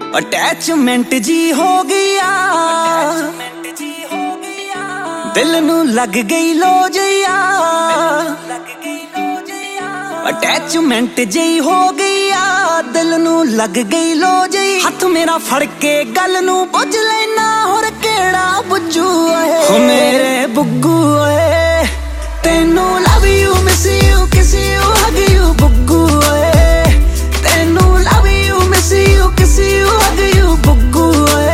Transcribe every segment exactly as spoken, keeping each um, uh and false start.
Attachment ਜੀ ਹੋ ਗਿਆ, ਦਿਲ ਨੂੰ ਲੱਗ ਗਈ ਲੋਜਿਆ। ਅਟੈਚਮੈਂਟ ਜੀ ਹੋ ਗਿਆ, ਦਿਲ ਨੂੰ ਲੱਗ ਗਈ ਲੋਜਈ। ਹੱਥ ਮੇਰਾ ਫੜ ਕੇ ਗੱਲ ਨੂੰ ਪੁੱਛ ਲੈਣਾ, ਹੋਰ ਕਿਹੜਾ ਬੁੱਝੂ ਓਏ ਹੋ ਮੇਰੇ ਬੁੱਗੂ ਓਏ। ਤੈਨੂੰ love you miss you kiss you hug you ਬੁੱਗੂ ਓਏ। ਤੈਨੂੰ love you miss you kiss you hug you ਬੁੱਗੂ ਓਏ।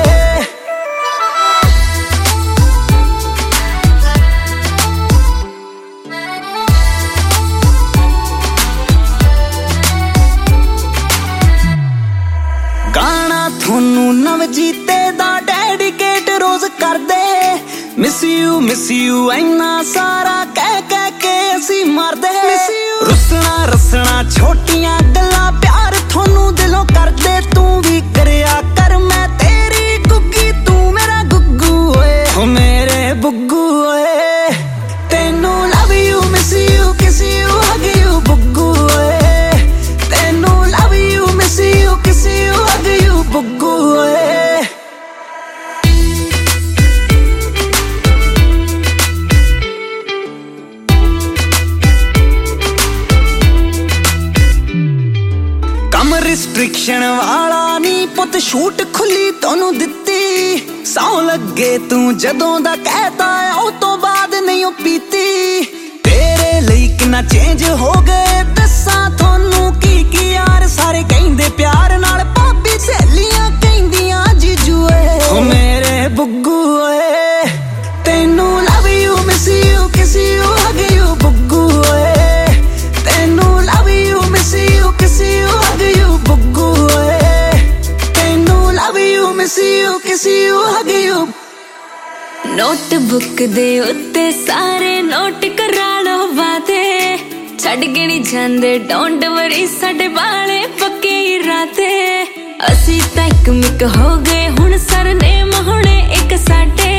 ਗਾਣਾ ਤੁਹਾਨੂੰ ਨਵਜੀਤੇ ਦਾ ਡੈਡੀਕੇਟ ਰੋਜ਼ ਕਰਦੇ। ਮਿਸ ਯੂ ਮਿਸ ਯੂ ਇੰਨਾ ਸਾਰਾ ਕਹਿ ਕਹਿ ਕੇ ਅਸੀਂ ਮਰਦੇ। ਰੁੱਸਣਾ ਰਸਣਾ ਛੋਟੀਆਂ ਗੱਲਾਂ ਪਿਆਰ ਤੁਹਾਨੂੰ ਦਿਲੋਂ ਕਰਦੇ। ਤੂੰ ਵੀ ਕਰਿਆ ਕਰ ਮੈਂ ਤੇਰੀ ਗੁੱਗੀ, ਤੂੰ ਮੇਰਾ ਗੁੱਗੂ ਓਏ ਹੋ ਮੇਰੇ ਬੁੱਗੂ ਓਏ। ਤੈਨੂੰ love you miss you kiss you hug you ਬੁੱਗੂ ਓਏ। ਤੈਨੂੰ love you miss you kiss you hug you ਬੁੱਗੂ ਓਏ। ਰਿਸਟ੍ਰਿਕਸ਼ਨ ਵਾਲਾ ਨੀ ਪੁੱਤ, ਛੂਟ ਖੁੱਲੀ ਤੁਹਾਨੂੰ ਦਿੱਤੀ। ਸੌ ਲੱਗੇ ਤੂੰ ਜਦੋਂ ਦਾ ਕਹਿਤਾ ਉਹ ਤੋਂ ਬਾਅਦ ਨਹੀਂ ਉਹ ਪੀਤੀ। ਤੇਰੇ ਲਈ ਕਿੰਨਾ ਚੇਂਜ ਹੋ ਗਏ ਦੱਸਾਂ ਤੁਹਾਨੂੰ ਕੀ ਕੀ ਯਾਰ। ਸਾਰੇ ਕਹਿੰਦੇ ਪਿਆਰ ਨਾਲ ਭਾਬੀ, ਸਹੇਲੀਆਂ ਕਹਿੰਦੀਆਂ ਜੀਜੂ ਓਏ ਹੋ ਮੇਰੇ ਬੁੱਗੂ ਓਏ। ਤੈਨੂੰ love you miss you kiss you hug you ਬੁੱਗੂ ਓਏ। ਤੈਨੂੰ love you miss you kiss you hug you ਬੁੱਗੂ ਓਏ। ਤੈਨੂੰ love you miss you kiss you hug you. Notebook ਦੇ ਉੱਤੇ ਸਾਰੇ ਨੋਟ ਕਰਾ ਲਓ ਵਾਦੇ। ਛੱਡ ਕੇ ਨਹੀਂ ਜਾਂਦੇ ਡੋਂਟ ਵਰੀ, ਸਾਡੇ ਵਾਲੇ ਪੱਕੇ ਇਰਾਦੇ। ਅਸੀਂ ਤਾਂ ਇੱਕ ਮਿੱਕ ਹੋ ਗਏ ਹੁਣ, ਸਰਨੇਮ ਹੁਣੇ ਇੱਕ ਸਾਡੇ।